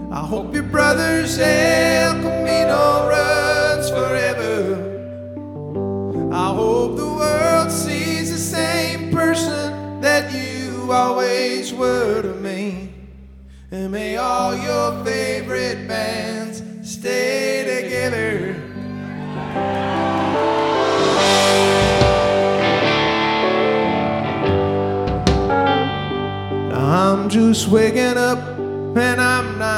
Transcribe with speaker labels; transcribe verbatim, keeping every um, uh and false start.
Speaker 1: I hope your brother's El Camino runs forever. I hope the world sees the same person that you always were to me. And may all your favorite bands stay together. I'm just waking up and I'm not